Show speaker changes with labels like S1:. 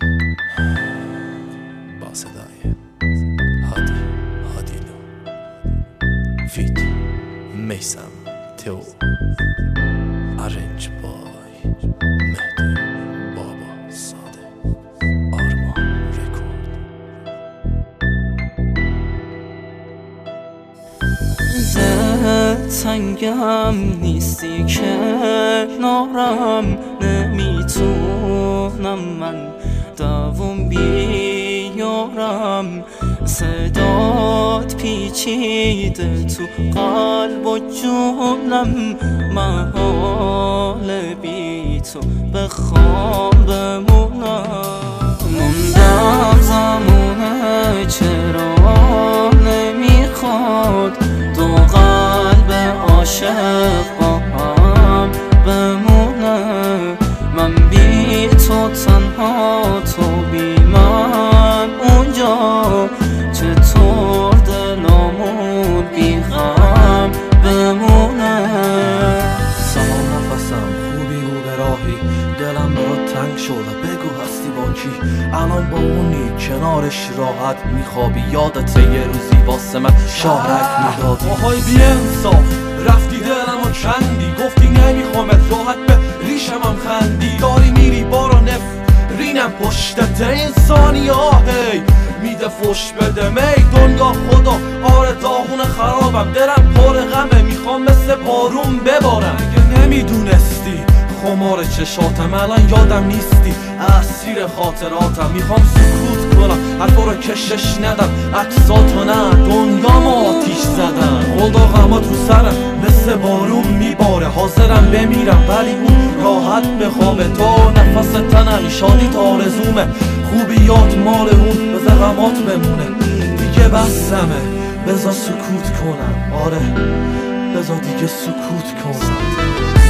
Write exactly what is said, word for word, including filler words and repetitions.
S1: با صدای هادی هادیلو فیت میسم تو ارنج بای مهدی بابا ساده آرمان رکورد.
S2: تنگم نیستی که نارم نمیتونم من دووم بیارم صدات پیچیده تو قلب و جونم محال بی تو بخوام بمونم موندم زمونه چرا نمیخواد دو قلب عاشق با هم بمونه من بی تو تنها تو بی من اونجا چطور دلامون بی غم بمونه
S3: سلام نفسم خوبی رو به راهی دلم برات تنگ شده بگو هستی با کی الان با اونی کنارش راحت میخوابی یادت یه روزی واسه من شارک میدادی آهای بی انصاف رفتی دلمو کندی گفتی نمیخوامت راحت به ریشم هم خندی داری میری بارا نفرینم پشتت انسانی آهی میده فش بده می دنیا خدا آره داغون خرابم دلم پر غمه میخوام مثل بارون ببارم اگه نمیدونستی خمار چشاتم الان یادم نیستی اسیر خاطراتم میخوام سکوت کنم حرفا رو کشش ندم عکساتو نه دنیا ما آتیش زدم خدا غمات رو سرم مثل بارون میباره حاضرم بمیرم ولی اون راحت بخوابه تا نفس تنم شادی تا آرزومه خوبی یاد مال اون بذار غمات بمونه دیگه بسمه بذار سکوت کنم آره بذار دیگه سکوت کنم